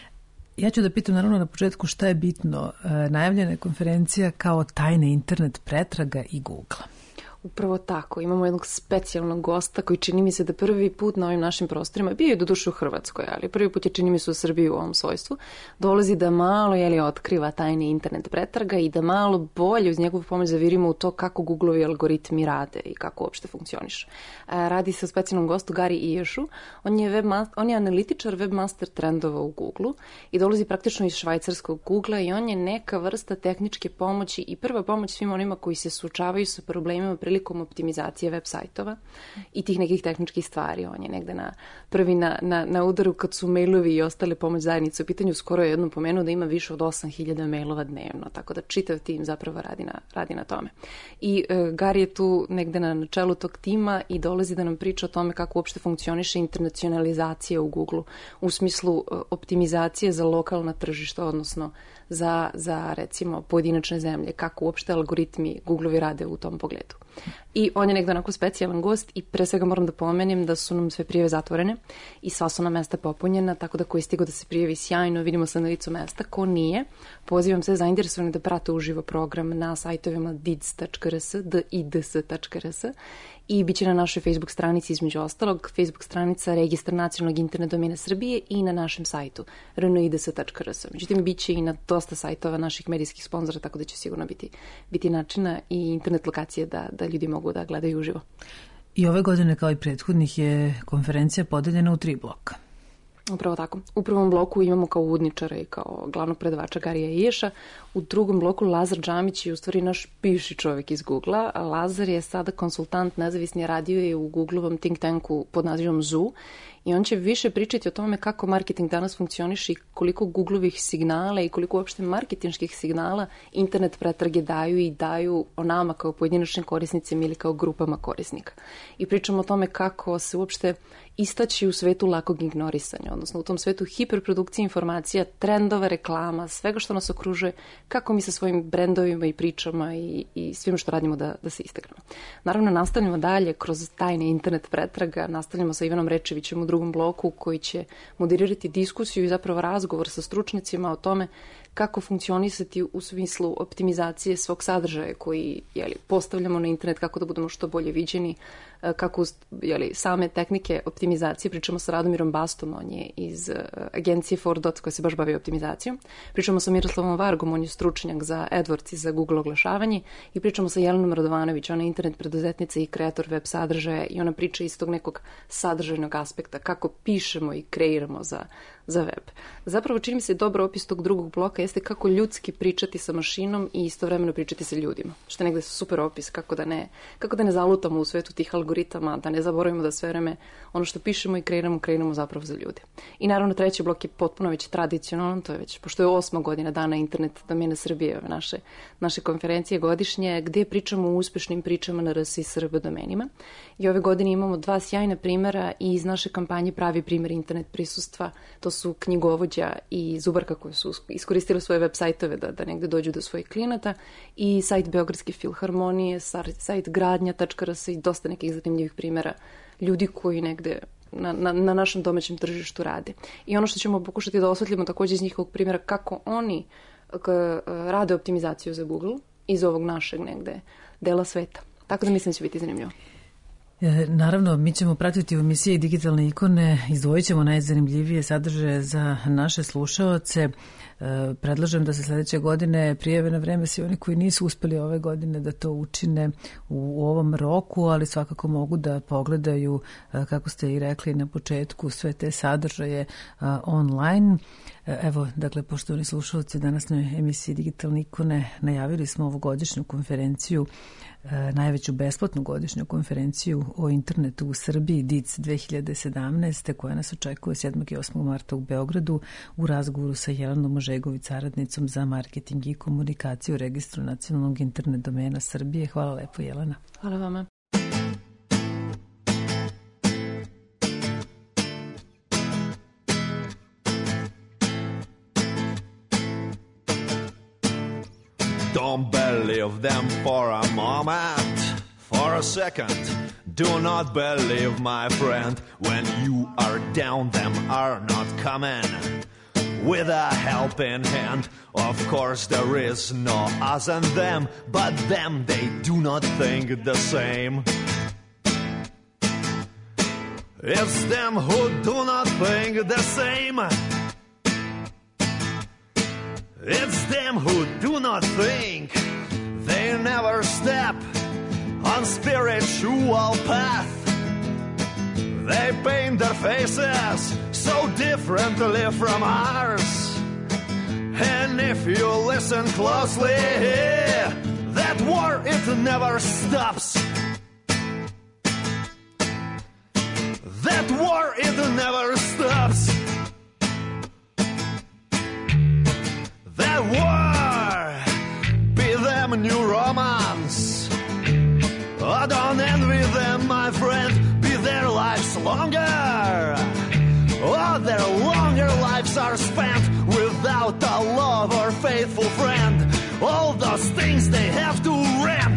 Ja ću da pitam naravno na početku šta je bitno. E, najavljena je konferencija kao tajna internet pretraga i Google-a. Upravo tako. Imamo jednog specijalnog gosta koji čini mi se da prvi put na ovim našim prostorima, bio je do duše u Hrvatskoj, ali prvi put je čini mi se u Srbiji u ovom svojstvu, dolazi da malo jeli, otkriva tajni internet pretraga i da malo bolje uz njegovu pomoć zavirimo u to kako Google-ovi algoritmi rade i kako uopšte funkcioniš. Radi se o specijalnom gostu Gari Iješu. On je, web, on je analitičar webmaster trendova u Google-u i dolazi praktično iz švajcarskog Google-a i on je neka vrsta tehničke pomoći i prva pomoć svim onima koji se suočavaju sa problemima prilikom optimizacije web sajtova i tih nekih tehničkih stvari. On je negde na, prvi na, na, na udaru kad su mailovi i ostale pomoć zajednice u pitanju. Skoro je jednom pomenuo da ima više od osam hiljada mailova dnevno, tako da čitav tim zapravo radi na, radi na tome. I e, Gari je tu negde na čelu tog tima i dolazi da nam priča o tome kako uopšte funkcioniše internacionalizacija u Google-u u smislu e, optimizacije za lokalna tržišta, odnosno za, za recimo pojedinačne zemlje, kako uopšte algoritmi Google-ovi rade u tom pogledu. I on je negdje onako specijalan gost i pre svega moram da pomenem da su nam sve prijave zatvorene i sva su nam mesta popunjena, tako da ko je stigao da se prijavi sjajno, vidimo se na licu mesta. Ko nije, pozivam sve zainteresovane da prate uživo program na sajtovima dids tačka rs, dids tačka rs i bit će na našoj Facebook stranici između ostalog, Facebook stranica Registar nacionalnog internet domena Srbije i na našem sajtu r n i d s tačka r s. Međutim, bit će i na dosta sajtova naših medijskih sponzora, tako da će sigurno biti, biti načina i internet lokacije da, da ljudi mogu da gledaju uživo. I ove godine, kao i prethodnih, je konferencija podeljena u tri bloka. Upravo tako. U prvom bloku imamo kao uvodničara i kao glavnog predavača Garija Iješa. U drugom bloku Lazar Džamić je u stvari naš bivši čovjek iz Google-a. Lazar je sada konsultant, nezavisni, radio je u Google-ovom think tanku pod nazivom Zoo i on će više pričati o tome kako marketing danas funkcioniše i koliko Google-ovih signala i koliko uopšte marketinških signala internet pretrage daju i daju o nama kao pojedinačnim korisnicima ili kao grupama korisnika. I pričamo o tome kako se uopšte istaći u svetu lakog ignorisanja, odnosno u tom svetu hiperprodukcije informacija, trendova, reklama, svega što nas okružuje, kako mi sa svojim brendovima i pričama i, i svim što radimo da, da se istaknemo. Naravno, nastavljamo dalje kroz tajne internet pretraga, nastavljamo sa Ivanom Rečevićem u drugom bloku koji će moderirati diskusiju i zapravo razgovor sa stručnjacima o tome kako funkcionisati u smislu optimizacije svog sadržaja koji jeli, postavljamo na internet, kako da budemo što bolje viđeni, kako jeli, same tehnike optimizacije. Pričamo sa Radomirom Bastom, on je iz agencije four dot koja se baš bavi optimizacijom. Pričamo sa Miroslavom Vargom, on je stručnjak za AdWords i za Google oglašavanje i pričamo sa Jelenom Radovanović, ona je internet preduzetnica i kreator web sadržaja i ona priča iz tog nekog sadržajnog aspekta, kako pišemo i kreiramo za, za web. Zapravo čini mi se dobro opis tog drugog bloka jeste kako ljudski pričati sa mašinom i istovremeno pričati sa ljudima. Što je negde super opis, kako da ne, kako da ne zalutamo u svetu tih algoritama, da ne zaboravimo da sve vreme ono što pišemo i kreiramo, kreiramo zapravo za ljude. I naravno treći blok je potpuno već tradicionalan, to je već, pošto je osma godina dana internet domena Srbije, naše, naše konferencije godišnje, gdje pričamo o uspešnim pričama na R S i S R B domenima. I ove godine imamo dva sjajna primjera i iz naše kampanje pravi primjer internet prisustva. To su knjigovođa i Zubarka koji su iskoristili svoje web sajtove da, da negde dođu do svojih klijenata i sajt Beogradske filharmonije, sajt gradnja tačka r s i dosta nekih zanimljivih primjera ljudi koji negde na, na, na našem domaćem tržištu rade. I ono što ćemo pokušati da osvetlimo također iz njihovog primjera kako oni k, rade optimizaciju za Google iz ovog našeg negde dela sveta. Tako da mislim da će biti zanimljivo. E, naravno, mi ćemo pratiti u emisiji Digitalne ikone, izdvojit ćemo najzanimljivije sadržaje za naše slušaoce. E, predlažem da se sljedeće godine prijave na vreme svi oni koji nisu uspeli ove godine da to učine u, u ovom roku, ali svakako mogu da pogledaju, e, kako ste i rekli na početku, sve te sadržaje a, online. E, evo, dakle, poštovani slušaoci, danas na emisiji Digitalne ikone najavili smo ovogodišnju konferenciju, najveću besplatnu godišnju konferenciju o internetu u Srbiji D I C dve hiljade sedamnaeste koja nas očekuje sedmog i osmog marta u Beogradu u razgovoru sa Jelenom Ožegović, saradnicom za marketing i komunikaciju u Registru nacionalnog internet domena Srbije. Hvala lepo, Jelena. Hvala vama. Don't believe them for a moment, for a second. Do not believe, my friend, when you are down, them are not coming with a helping hand. Of course there is no us and them, but them, they do not think the same. It's them who do not think the same. It's them who do not think. They never step on spiritual path. They paint their faces so differently from ours. And if you listen closely, that war, it never stops. That war, it never stops. That war, be them new romance. Oh, don't envy them, my friend, be their lives longer. Oh, their longer lives are spent without a love or faithful friend. All those things they have to rent.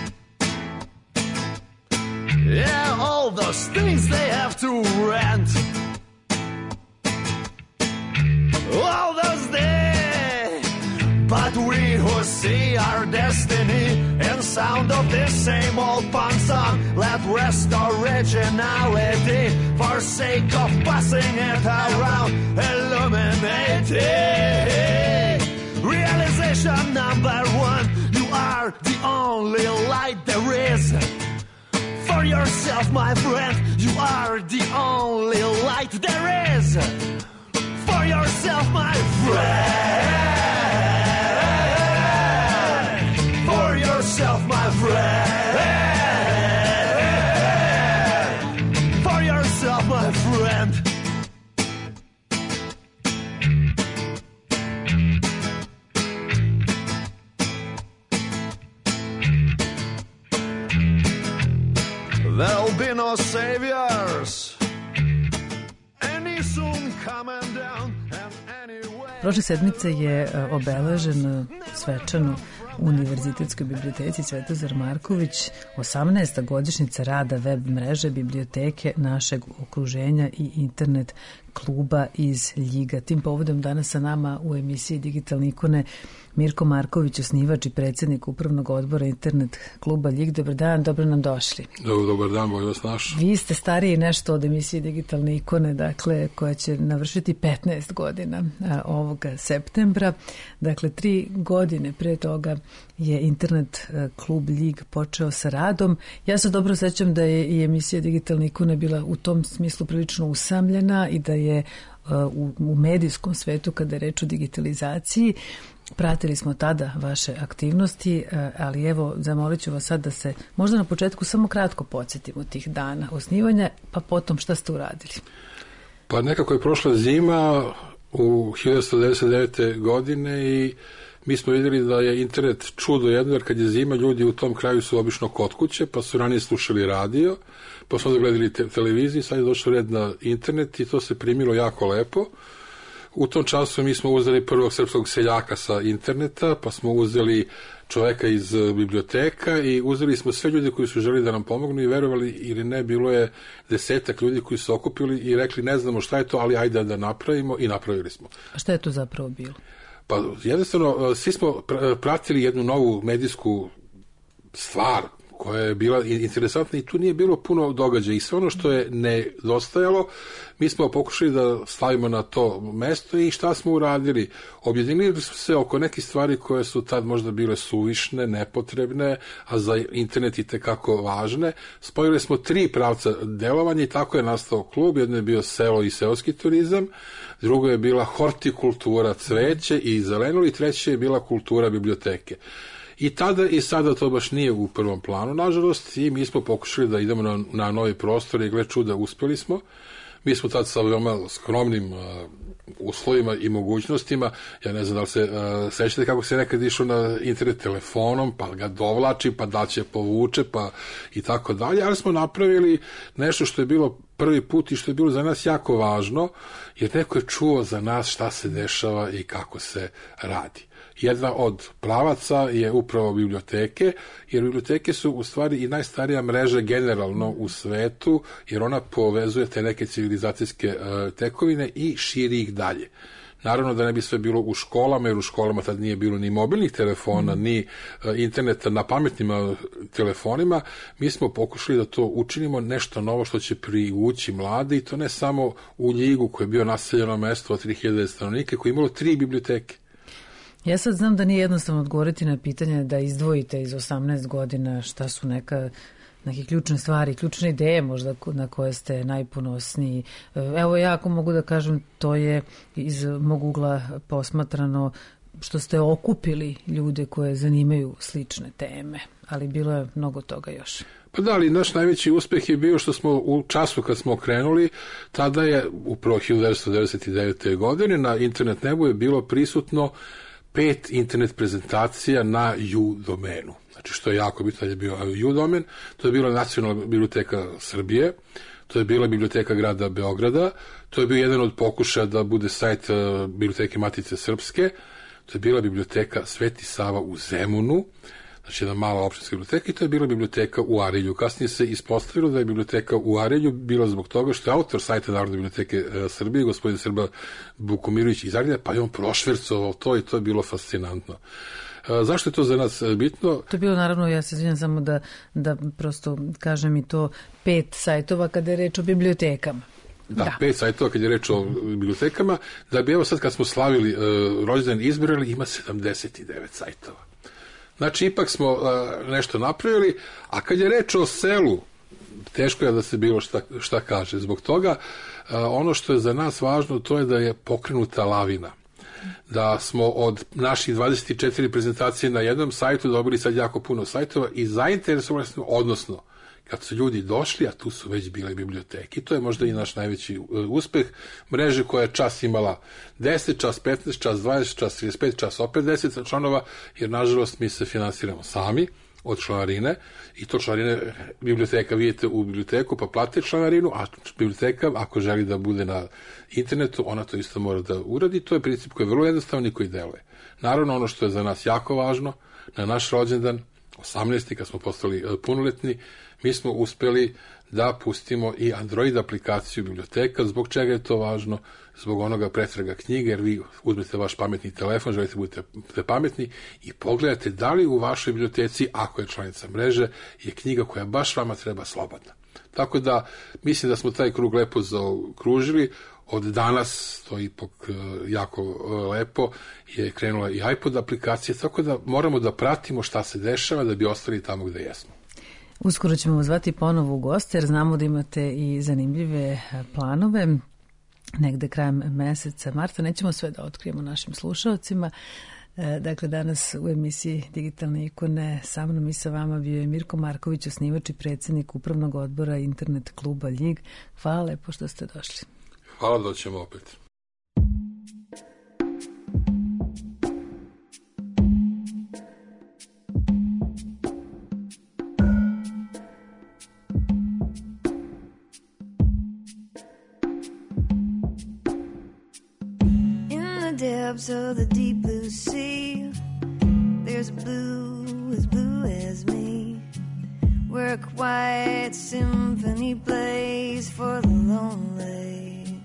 Yeah, all those things they have to rent. All those days But we who see our destiny in sound of this same old punk song, let rest originality for sake of passing it around, illuminating. Realization number one, you are the only light there is. For yourself, my friend, you are the only light there is. For yourself, my friend. For yourself, my friend. For yourself, my friend. There'll be no saviors. Any soon coming down and anyway. Prošle sedmice je obeležen svečano u Univerzitetskoj biblioteci Svetozar Marković osamnaesta godišnjica rada web mreže biblioteke našeg okruženja i internet kluba iz Ljiga. Tim povodom danas sa nama u emisiji Digitalne ikone Mirko Marković, osnivač i predsjednik upravnog odbora internet kluba Ljig. Dobar dan, dobro nam došli. Dobar, dobar dan, bolje vas naš. Vi ste stariji nešto od emisije Digitalne ikone, dakle, koja će navršiti petnaest godina a, ovoga septembra. Dakle, tri godine pre toga je internet a, klub Ljig počeo sa radom. Ja se dobro sećam da je i emisija Digitalne ikone bila u tom smislu prilično usamljena i da je a, u, u medijskom svetu, kada je reč o digitalizaciji, pratili smo tada vaše aktivnosti, ali evo, zamolit ću vas sad da se možda na početku samo kratko podsjetimo tih dana osnivanja, pa potom šta ste uradili. Pa nekako je prošla zima u hiljadu devetsto devedeset devete. godine i mi smo vidjeli da je internet čudo jedno, jer kad je zima, ljudi u tom kraju su obično kod kuće, pa su ranije slušali radio, pa su onda gledali te televiziju, sad je došao red na internet i to se primilo jako lepo. U tom času mi smo uzeli prvog srpskog seljaka sa interneta, pa smo uzeli čoveka iz biblioteka i uzeli smo sve ljudi koji su želi da nam pomognu i verovali ili ne, bilo je desetak ljudi koji su okupili i rekli ne znamo šta je to, ali ajde da napravimo i napravili smo. A šta je to zapravo bilo? Pa jednostavno, svi smo pratili jednu novu medijsku stvar koja je bila interesantna i tu nije bilo puno događaja i sve ono što je nedostajalo, mi smo pokušali da stavimo na to mesto i šta smo uradili? Objedinili smo se oko nekih stvari koje su tad možda bile suvišne, nepotrebne, a za internet i tekako važne. Spojili smo tri pravca delovanja i tako je nastao klub. Jedno je bio selo i seoski turizam, drugo je bila hortikultura, cveće i zelenilo i treće je bila kultura biblioteke. I tada i sada to baš nije u prvom planu, nažalost, i mi smo pokušali da idemo na, na novi prostor i gle čuda, uspjeli smo. Mi smo tad sa veoma skromnim uh, uslovima i mogućnostima, ja ne znam da li se uh, sećate kako se nekad išlo na internet telefonom, pa ga dovlači, pa da će povuče, pa i tako dalje, ali smo napravili nešto što je bilo prvi put i što je bilo za nas jako važno, jer neko je čuo za nas šta se dešava i kako se radi. Jedna od pravaca je upravo biblioteke, jer biblioteke su u stvari i najstarija mreža generalno u svetu, jer ona povezuje te neke civilizacijske uh, tekovine i širi ih dalje. Naravno da ne bi sve bilo u školama, jer u školama tad nije bilo ni mobilnih telefona, mm. ni uh, interneta na pametnim uh, telefonima. Mi smo pokušali da to učinimo nešto novo što će privući mlade i to ne samo u Ljigu, koje je bio naseljeno mesto od tri hiljade stanovnika, koje je imalo tri biblioteke. Ja sad znam da nije jednostavno odgovoriti na pitanje da izdvojite iz osamnaest godina šta su neka, neke ključne stvari, ključne ideje možda na koje ste najponosniji. Evo ja ako mogu da kažem, to je iz mog ugla posmatrano što ste okupili ljude koje zanimaju slične teme, ali bilo je mnogo toga još. Pa da, ali naš najveći uspeh je bio što smo u času kad smo krenuli, tada je upravo hiljadu devetsto devedeset devete. godine na internet nebu je bilo prisutno pet internet prezentacija na U domenu. Znači što je jako bitno je bio U domen, to je bila Nacionalna biblioteka Srbije, to je bila biblioteka grada Beograda, to je bio jedan od pokušaja da bude sajt uh, biblioteke Matice Srpske, to je bila biblioteka Sveti Sava u Zemunu, znači jedna mala opštinska biblioteka, i to je bila biblioteka u Arilju. Kasnije se ispostavilo da je biblioteka u Arilju bila zbog toga što je autor sajta Narodne biblioteke e, Srbije, gospodin Srba Bukomirović iz Arilja, pa je on prošvercovao to i to je bilo fascinantno. E, zašto je to za nas bitno? To je bilo, naravno, ja se izvinjam samo da, da prosto kažem i to, pet sajtova kada je reč o bibliotekama. Da, da, pet sajtova kad je reč o bibliotekama, da bi evo sad kad smo slavili uh, rođendan izbrali, ima sedamdeset devet sajtova. Znači, ipak smo uh, nešto napravili, a kad je reč o selu, teško je da se bilo šta, šta kaže. Zbog toga, uh, ono što je za nas važno, to je da je pokrenuta lavina. Da smo od naših dvadeset četiri prezentacije na jednom sajtu dobili sad jako puno sajtova i zainteresovali smo, odnosno, kad su ljudi došli, a tu su već bile biblioteke. To je možda i naš najveći uspeh. Mreže koja je čas imala deset, čas petnaest, čas dvadeset, čas trideset pet, čas opet deset članova, jer nažalost mi se finansiramo sami od članarine i to članarine biblioteka vidite u biblioteku pa plate članarinu, a biblioteka ako želi da bude na internetu, ona to isto mora da uradi. To je princip koji je vrlo jednostavan i koji deluje. Naravno, ono što je za nas jako važno, na naš rođendan, osamnaesti kad smo postali punoletni, mi smo uspeli da pustimo i Android aplikaciju biblioteka. Zbog čega je to važno? Zbog onoga pretraga knjige, jer vi uzmete vaš pametni telefon, želite da budete pametni i pogledate da li u vašoj biblioteci, ako je članica mreže, je knjiga koja baš vama treba slobodna. Tako da, mislim da smo taj krug lepo zaokružili. Od danas, to je ipak jako lepo, je krenula i iPod aplikacija, tako da moramo da pratimo šta se dešava da bi ostali tamo gde jesmo. Uskoro ćemo vas zvati ponovo u goste, jer znamo da imate i zanimljive planove. Negde krajem meseca marta, nećemo sve da otkrijemo našim slušalcima. Dakle, danas u emisiji Digitalne ikone sa mnom i sa vama bio je Mirko Marković, osnivač i predsjednik Upravnog odbora Internet kluba Ljig. Hvala lepo što ste došli. Hvala, doćemo opet. Depths of the deep blue sea, there's a blue as blue as me, where a quiet symphony plays for the lonely.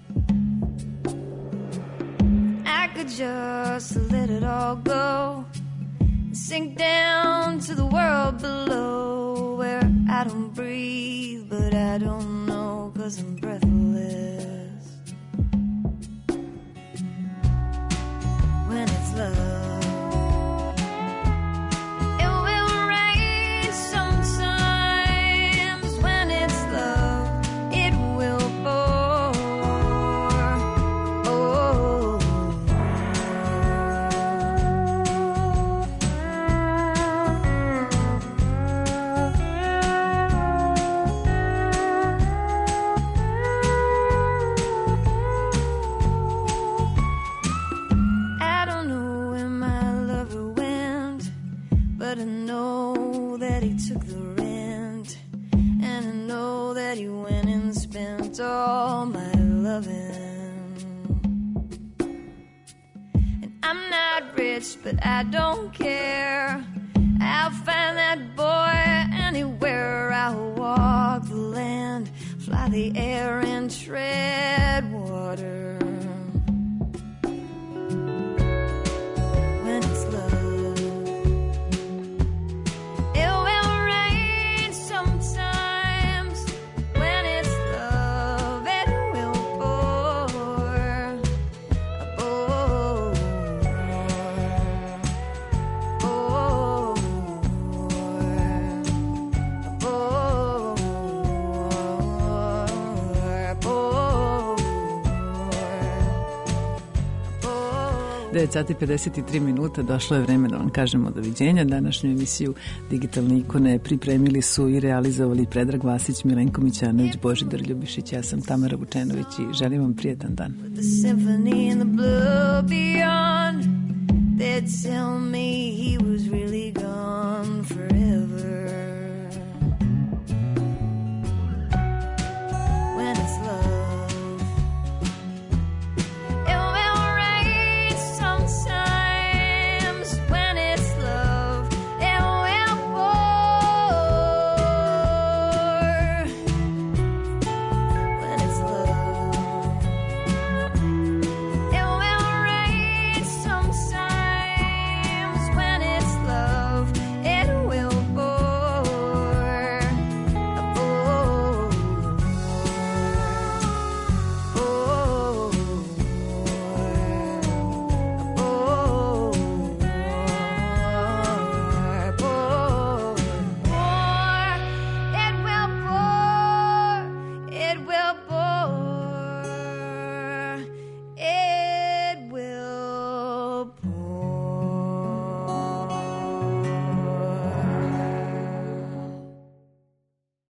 I could just let it all go and sink down to the world below, where I don't breathe, but I don't know, 'cause I'm breathless. When it's love, it will rain sometimes. When it's love, it will pour. Oh, but I know that he took the rent, and I know that he went and spent all my loving. And I'm not rich, but I don't care. I'll find that boy anywhere. I'll walk the land, fly the air, and tread water. When it's love, devet sati pedeset tri minuta, došlo je vreme da vam kažemo doviđenja. Današnju emisiju Digitalne ikone pripremili su i realizovali Predrag Vasić, Milenko Mićanović, Božidar Ljubišić, ja sam Tamara Vučenović i želim vam prijetan dan.